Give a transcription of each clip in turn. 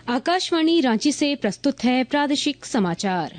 आकाशवाणी रांची से प्रस्तुत है प्रादेशिक समाचार।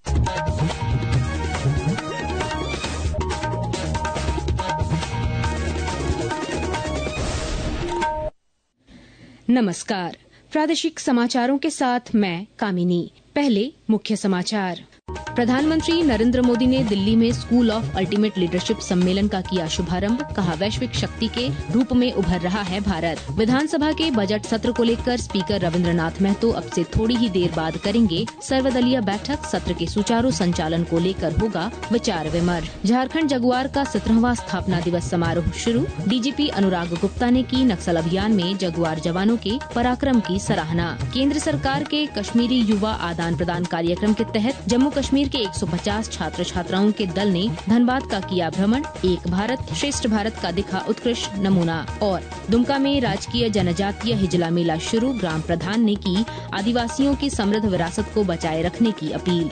नमस्कार, प्रादेशिक समाचारों के साथ मैं कामिनी। पहले मुख्य समाचार। प्रधानमंत्री नरेंद्र मोदी ने दिल्ली में स्कूल ऑफ अल्टीमेट लीडरशिप सम्मेलन का किया शुभारंभ। कहा, वैश्विक शक्ति के रूप में उभर रहा है भारत। विधानसभा के बजट सत्र को लेकर स्पीकर रविंद्रनाथ महतो अब से थोड़ी ही देर बाद करेंगे सर्वदलीय बैठक। सत्र के सुचारू संचालन को लेकर होगा विचार विमर्श। झारखंड जगुआर का 17वां स्थापना दिवस समारोह शुरू। डीजीपी अनुराग गुप्ता ने की नक्सल अभियान में जगुआर जवानों के पराक्रम की सराहना। केंद्र सरकार के कश्मीरी युवा आदान प्रदान कार्यक्रम के तहत जम्मू कश्मीर के 150 छात्र छात्राओं के दल ने धनबाद का किया भ्रमण। एक भारत श्रेष्ठ भारत का दिखा उत्कृष्ट नमूना। और दुमका में राजकीय जनजातीय हिजला मेला शुरू। ग्राम प्रधान ने की आदिवासियों की समृद्ध विरासत को बचाए रखने की अपील।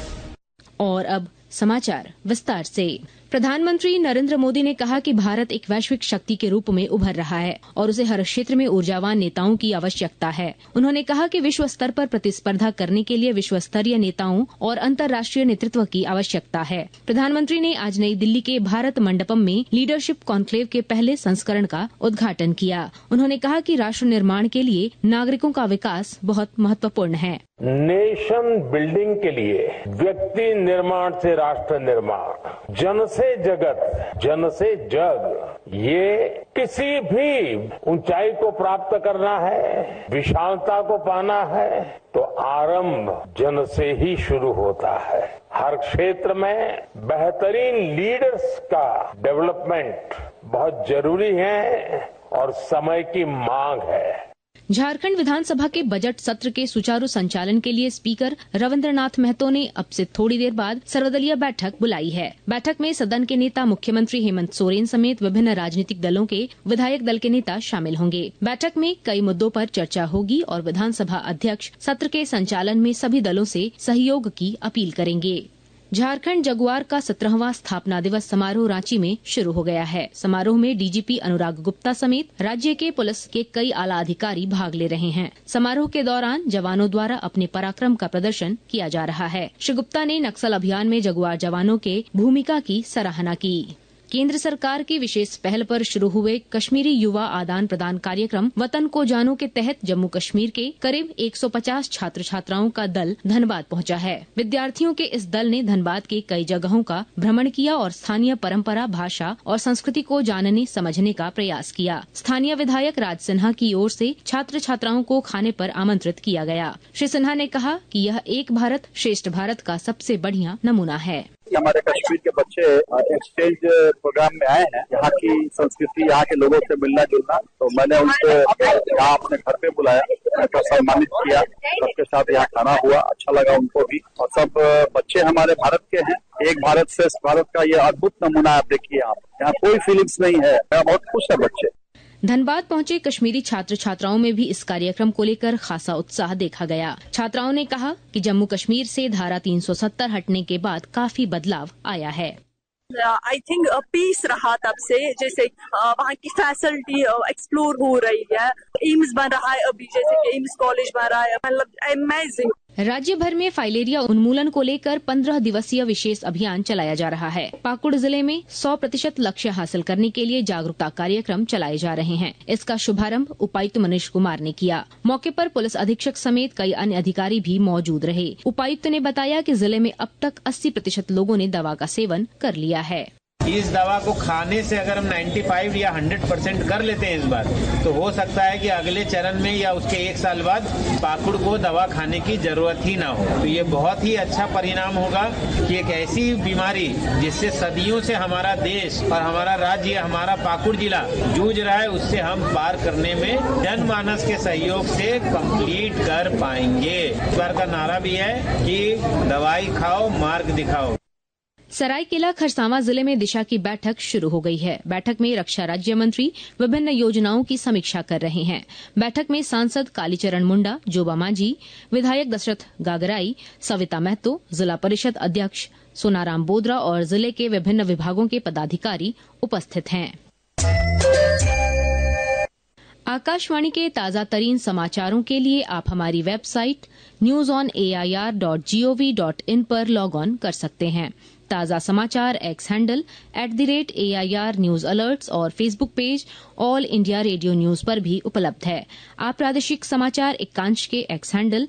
और अब समाचार विस्तार से। प्रधानमंत्री नरेंद्र मोदी ने कहा कि भारत एक वैश्विक शक्ति के रूप में उभर रहा है और उसे हर क्षेत्र में ऊर्जावान नेताओं की आवश्यकता है। उन्होंने कहा कि विश्व स्तर पर प्रतिस्पर्धा करने के लिए विश्व स्तरीय नेताओं और अंतर्राष्ट्रीय नेतृत्व की आवश्यकता है। प्रधानमंत्री ने आज नई दिल्ली के भारत मंडपम में लीडरशिप कॉन्क्लेव के पहले संस्करण का उद्घाटन किया। उन्होंने कहा कि राष्ट्र निर्माण के लिए नागरिकों का विकास बहुत महत्वपूर्ण है। नेशन बिल्डिंग के लिए व्यक्ति निर्माण से राष्ट्र निर्माण, जन से जगत, जन से जग, ये किसी भी ऊंचाई को प्राप्त करना है, विशालता को पाना है तो आरंभ जन से ही शुरू होता है। हर क्षेत्र में बेहतरीन लीडर्स का डेवलपमेंट बहुत जरूरी है और समय की मांग है। झारखंड विधानसभा के बजट सत्र के सुचारू संचालन के लिए स्पीकर रविंद्रनाथ महतो ने अब से थोड़ी देर बाद सर्वदलीय बैठक बुलाई है। बैठक में सदन के नेता मुख्यमंत्री हेमंत सोरेन समेत विभिन्न राजनीतिक दलों के विधायक दल के नेता शामिल होंगे। बैठक में कई मुद्दों पर चर्चा होगी और विधानसभा अध्यक्ष सत्र के संचालन में सभी दलों से सहयोग की अपील करेंगे। झारखंड जगुआर का 17वां स्थापना दिवस समारोह रांची में शुरू हो गया है। समारोह में डीजीपी अनुराग गुप्ता समेत राज्य के पुलिस के कई आला अधिकारी भाग ले रहे हैं। समारोह के दौरान जवानों द्वारा अपने पराक्रम का प्रदर्शन किया जा रहा है। श्री गुप्ता ने नक्सल अभियान में जगुआर जवानों के भूमिका की सराहना की। केंद्र सरकार की विशेष पहल पर शुरू हुए कश्मीरी युवा आदान प्रदान कार्यक्रम वतन को जानो के तहत जम्मू कश्मीर के करीब 150 छात्र छात्राओं का दल धनबाद पहुंचा है। विद्यार्थियों के इस दल ने धनबाद के कई जगहों का भ्रमण किया और स्थानीय परंपरा, भाषा और संस्कृति को जानने समझने का प्रयास किया। स्थानीय विधायक राज सिन्हा की ओर से छात्र छात्राओं को खाने पर आमंत्रित किया गया। श्री सिन्हा ने कहा कि यह एक भारत श्रेष्ठ भारत का सबसे बढ़िया नमूना है। हमारे कश्मीर के बच्चे एक्सचेंज प्रोग्राम में आए हैं। यहाँ की संस्कृति, यहाँ के लोगों से मिलना जुलना, तो मैंने उनको यहाँ अपने घर पे बुलाया, उनको सम्मानित किया, सबके साथ यहाँ खाना हुआ, अच्छा लगा उनको भी। और सब बच्चे हमारे भारत के हैं। एक भारत श्रेष्ठ भारत का ये अद्भुत नमूना आप देखिए। यहाँ कोई फीलिंग्स नहीं है, बहुत खुश है बच्चे। धनबाद पहुंचे कश्मीरी छात्र छात्राओं में भी इस कार्यक्रम को लेकर खासा उत्साह देखा गया। छात्राओं ने कहा कि जम्मू कश्मीर से धारा 370 हटने के बाद काफी बदलाव आया है। आई थिंक पीस रहा तब से, जैसे वहाँ की फैसिलिटी एक्सप्लोर हो रही है। एम्स बन रहा है अभी, जैसे कि एम्स कॉलेज बन रहा है, मतलब अमेजिंग। राज्य भर में फाइलेरिया उन्मूलन को लेकर 15 दिवसीय विशेष अभियान चलाया जा रहा है। पाकुड़ जिले में 100% लक्ष्य हासिल करने के लिए जागरूकता कार्यक्रम चलाए जा रहे हैं। इसका शुभारंभ उपायुक्त मनीष कुमार ने किया। मौके पर पुलिस अधीक्षक समेत कई अन्य अधिकारी भी मौजूद रहे। उपायुक्त ने बताया कि जिले में अब तक 80% लोगों ने दवा का सेवन कर लिया है। इस दवा को खाने से अगर हम 95 या 100% कर लेते हैं इस बार, तो हो सकता है कि अगले चरण में या उसके 1 साल बाद पाकुड़ को दवा खाने की जरूरत ही ना हो। तो ये बहुत ही अच्छा परिणाम होगा कि एक ऐसी बीमारी जिससे सदियों से हमारा देश और हमारा राज्य, हमारा पाकुड़ जिला जूझ रहा है, उससे हम पार करने में जनमानस के सहयोग से कंप्लीट कर पाएंगे। इस बार का नारा भी है कि दवाई खाओ, मार्ग दिखाओ। सरायकेला खरसावां जिले में दिशा की बैठक शुरू हो गई है। बैठक में रक्षा राज्य मंत्री विभिन्न योजनाओं की समीक्षा कर रहे हैं। बैठक में सांसद कालीचरण मुंडा, जोबा मांझी, विधायक दशरथ गागराई, सविता महतो, जिला परिषद अध्यक्ष सोनाराम बोदरा और जिले के विभिन्न विभागों के पदाधिकारी उपस्थित हैं। आकाशवाणी के ताज़ा तरीन समाचारों के लिए आप हमारी वेबसाइट newsonair.gov.in पर लॉग ऑन कर सकते हैं। ताज़ा समाचार X handle @AIR news alerts और Facebook page All India Radio news पर भी उपलब्ध है। आप प्रादेशिक समाचार एकांश के X handle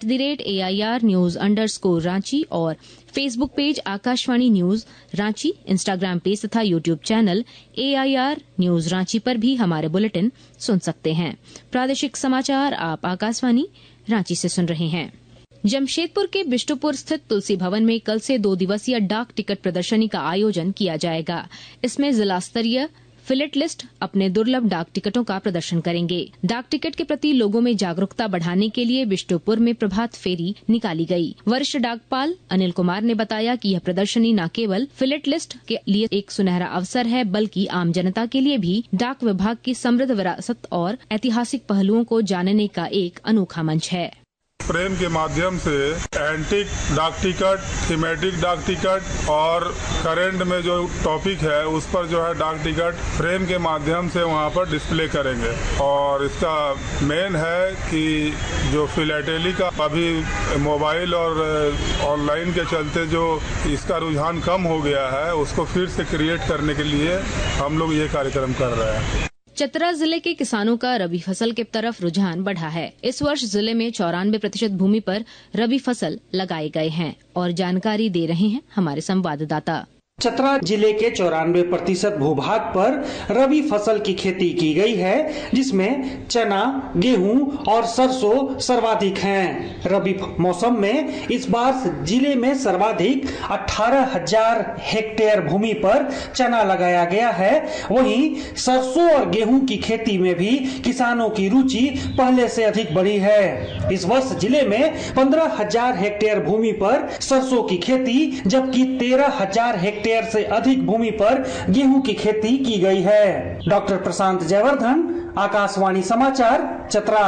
@AIR news _Ranchi और Facebook page Akashvani news Ranchi, Instagram page तथा YouTube channel AIR news Ranchi पर भी हमारे बुलेटिन सुन सकते हैं। प्रादेशिक समाचार आप आकाशवाणी रांची से सुन रहे हैं। जमशेदपुर के बिष्टुपुर स्थित तुलसी भवन में कल से 2 दिवसीय डाक टिकट प्रदर्शनी का आयोजन किया जाएगा। इसमें जिला स्तरीय फिलेट लिस्ट अपने दुर्लभ डाक टिकटों का प्रदर्शन करेंगे। डाक टिकट के प्रति लोगों में जागरूकता बढ़ाने के लिए बिष्टुपुर में प्रभात फेरी निकाली गई। वरिष्ठ डाकपाल अनिल कुमार ने बताया कि यह प्रदर्शनी न केवल फिलेट लिस्ट के लिए एक सुनहरा अवसर है, बल्कि आम जनता के लिए भी डाक विभाग की समृद्ध विरासत और ऐतिहासिक पहलुओं को जानने का एक अनोखा मंच है। फ्रेम के माध्यम से एंटीक डाक टिकट, थीमेटिक डाक टिकट और करंट में जो टॉपिक है उस पर जो है डाक टिकट फ्रेम के माध्यम से वहाँ पर डिस्प्ले करेंगे। और इसका मेन है कि जो फिलैटेली का अभी मोबाइल और ऑनलाइन के चलते जो इसका रुझान कम हो गया है, उसको फिर से क्रिएट करने के लिए हम लोग ये कार्यक्रम कर रहे हैं। चतरा जिले के किसानों का रबी फसल की तरफ रुझान बढ़ा है। इस वर्ष जिले में 94% भूमि पर रबी फसल लगाए गए हैं और जानकारी दे रहे हैं हमारे संवाददाता। चतरा जिले के 94% भूभाग पर रबी फसल की खेती की गई है, जिसमें चना, गेहूं और सरसों सर्वाधिक हैं। रबी मौसम में इस बार जिले में सर्वाधिक 18,000 हेक्टेयर भूमि पर चना लगाया गया है। वहीं सरसों और गेहूं की खेती में भी किसानों की रुचि पहले से अधिक बढ़ी है। इस वर्ष जिले में 15,000 हेक्टेयर भूमि पर सरसों की खेती, जबकि 13,000 हेक्टेयर से अधिक भूमि पर गेहूं की खेती की गई है। डॉक्टर प्रशांत जयवर्धन, आकाशवाणी समाचार, चतरा।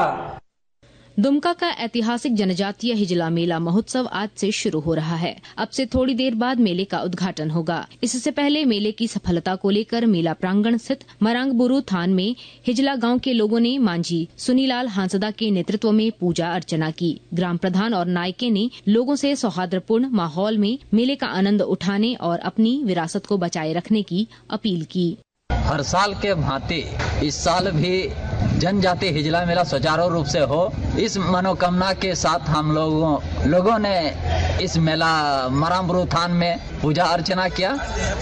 दुमका का ऐतिहासिक जनजातीय हिजला मेला महोत्सव आज से शुरू हो रहा है। अब से थोड़ी देर बाद मेले का उद्घाटन होगा। इससे पहले मेले की सफलता को लेकर मेला प्रांगण स्थित मरांगबुरु थान में हिजला गांव के लोगों ने मांझी सुनीलाल हांसदा के नेतृत्व में पूजा अर्चना की। ग्राम प्रधान और नायके ने लोगों से सौहार्दपूर्ण माहौल में मेले का आनंद उठाने और अपनी विरासत को बचाए रखने की अपील की। हर साल के भांति इस साल भी जनजाति हिजला मेला सुचारू रूप से हो, इस मनोकामना के साथ हम लोगों ने इस मेला मरांगबुरु थान में पूजा अर्चना किया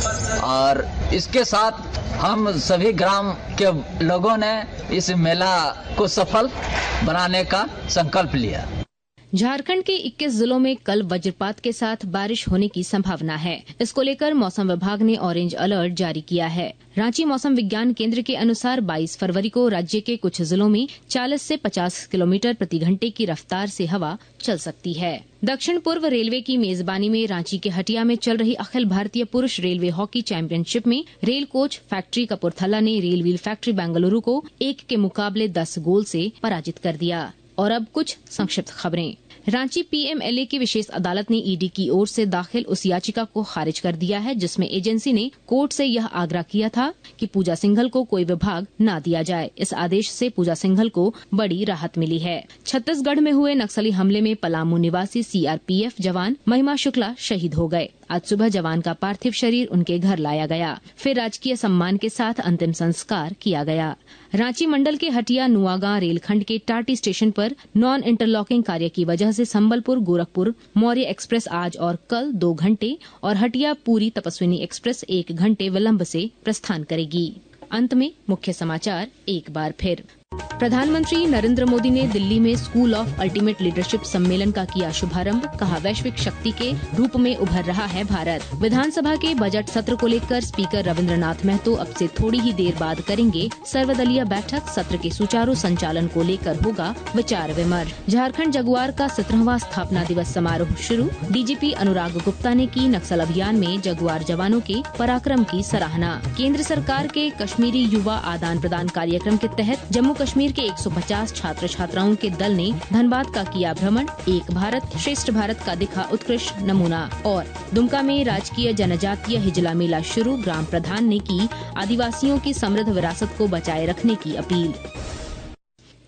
और इसके साथ हम सभी ग्राम के लोगों ने इस मेला को सफल बनाने का संकल्प लिया। झारखंड के 21 जिलों में कल वज्रपात के साथ बारिश होने की संभावना है। इसको लेकर मौसम विभाग ने ऑरेंज अलर्ट जारी किया है। रांची मौसम विज्ञान केंद्र के अनुसार 22 फरवरी को राज्य के कुछ जिलों में 40 से 50 किलोमीटर प्रति घंटे की रफ्तार से हवा चल सकती है। दक्षिण पूर्व रेलवे की मेजबानी में रांची के हटिया में चल रही अखिल भारतीय पुरुष रेलवे हॉकी चैंपियनशिप में रेल कोच फैक्ट्री कपूरथला ने रेल व्हील फैक्ट्री बेंगलुरु को 1 के मुकाबले 10 गोल से पराजित कर दिया। और अब कुछ संक्षिप्त खबरें। रांची पीएमएलए की विशेष अदालत ने ईडी की ओर से दाखिल उस याचिका को खारिज कर दिया है जिसमें एजेंसी ने कोर्ट से यह आग्रह किया था कि पूजा सिंघल को कोई विभाग न दिया जाए। इस आदेश से पूजा सिंघल को बड़ी राहत मिली है। छत्तीसगढ़ में हुए नक्सली हमले में पलामू निवासी सीआरपीएफ जवान महिमा शुक्ला शहीद हो गए। आज सुबह जवान का पार्थिव शरीर उनके घर लाया गया, फिर राजकीय सम्मान के साथ अंतिम संस्कार किया गया। रांची मंडल के हटिया नुआगांव रेलखंड के टाटी स्टेशन पर नॉन इंटरलॉकिंग कार्य की वजह से संबलपुर गोरखपुर मौर्य एक्सप्रेस आज और कल 2 घंटे और हटिया पूरी तपस्विनी एक्सप्रेस 1 घंटे विलंब से प्रस्थान करेगी। अंत में मुख्य समाचार एक बार फिर। प्रधानमंत्री नरेंद्र मोदी ने दिल्ली में स्कूल ऑफ अल्टीमेट लीडरशिप सम्मेलन का किया शुभारंभ। कहा, वैश्विक शक्ति के रूप में उभर रहा है भारत। विधानसभा के बजट सत्र को लेकर स्पीकर रविंद्रनाथ महतो अब से थोड़ी ही देर बाद करेंगे सर्वदलीय बैठक। सत्र के सुचारू संचालन को लेकर होगा विचार विमर्श। झारखंड जगुआर का 17वां स्थापना दिवस समारोह शुरू। डीजीपी अनुराग गुप्ता ने की नक्सल अभियान में जगुआर जवानों के पराक्रम की सराहना। केंद्र सरकार के कश्मीरी युवा आदान प्रदान कार्यक्रम के तहत जम्मू कश्मीर के 150 छात्र छात्राओं के दल ने धनबाद का किया भ्रमण। एक भारत श्रेष्ठ भारत का दिखा उत्कृष्ट नमूना। और दुमका में राजकीय जनजातीय हिजला मेला शुरू। ग्राम प्रधान ने की आदिवासियों की समृद्ध विरासत को बचाए रखने की अपील।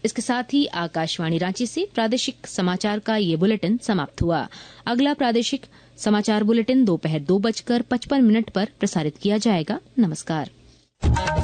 इसके साथ ही आकाशवाणी रांची से प्रादेशिक समाचार का ये बुलेटिन समाप्त हुआ। अगला प्रादेशिक समाचार बुलेटिन दोपहर 2:55 पर प्रसारित किया जाएगा। नमस्कार।